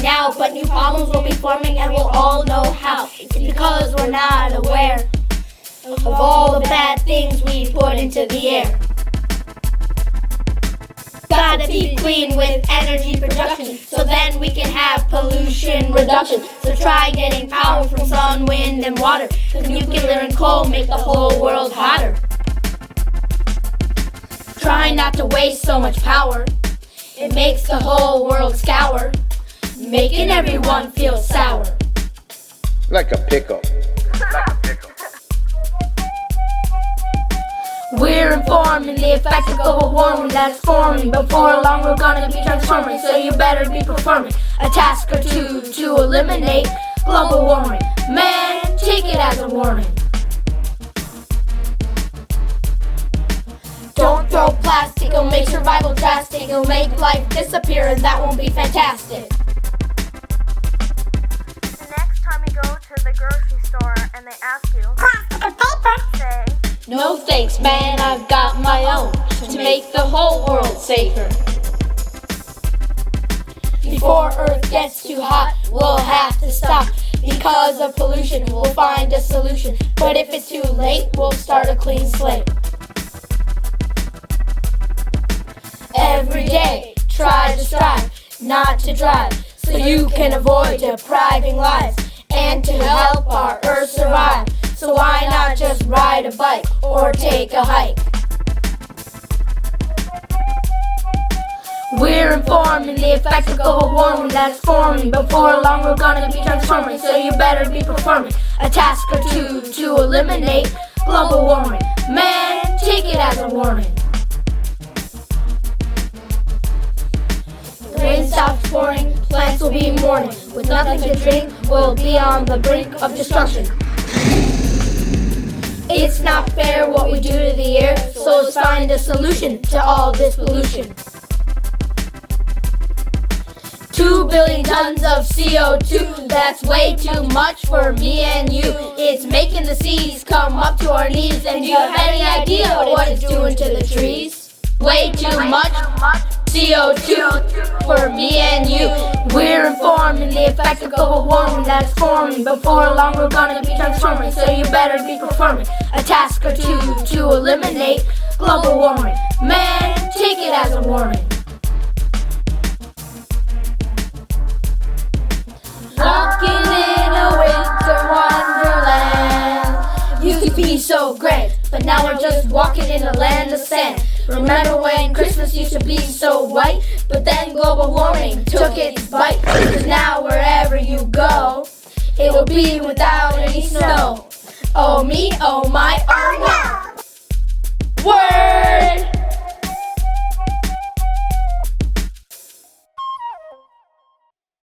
now, but new problems will be forming and we'll all know how. It's because we're not aware of all the bad things we put into the air. Gotta be clean with energy production, so then we can have pollution reduction. So try getting power from sun, wind, and water, cause nuclear and coal make the whole world hotter. Try not to waste so much power, it makes the whole world scour, making everyone feel sour. Like a pickle. We're informing the effects of global warming that's forming. Before long we're gonna be transforming, so you better be performing a task or two to eliminate global warming. Man, take it as a warning. Don't throw plastic, it'll make survival drastic. It'll make life disappear and that won't be fantastic. The next time you go to the grocery store and they ask you, plastic or paper? Say, no thanks, man, I've got my own to make the whole world safer. Before Earth gets too hot, we'll have to stop. Because of pollution, we'll find a solution. But if it's too late, we'll start a clean slate. Every day, try to strive not to drive, so you can avoid depriving lives and to help our Earth survive. So why not just ride a bike or take a hike? We're informing the effects of global warming that's forming. Before long we're gonna be transforming, so you better be performing a task or two to eliminate global warming. Man, take it as a warning. The rain stops pouring, plants will be mourning. With nothing to drink, we'll be on the brink of destruction. It's not fair what we do to the air, so let's find a solution to all this pollution. 2 billion tons of CO2, that's way too much for me and you. It's making the seas come up to our knees, and do you have any idea what it's doing to the trees? Way too much CO2 for me and you. We're informing the effects of global warming that's forming. Before long we're gonna be transforming, so you better be performing a task or two to eliminate global warming. Man, take it as a warning. Walking in a winter wonderland used to be so great, but now we're just walking in a land of sand. Remember when Christmas used to be so white, but then global warming took its bite. Cause now wherever you go, it will be without any snow. Oh me, oh my, oh no!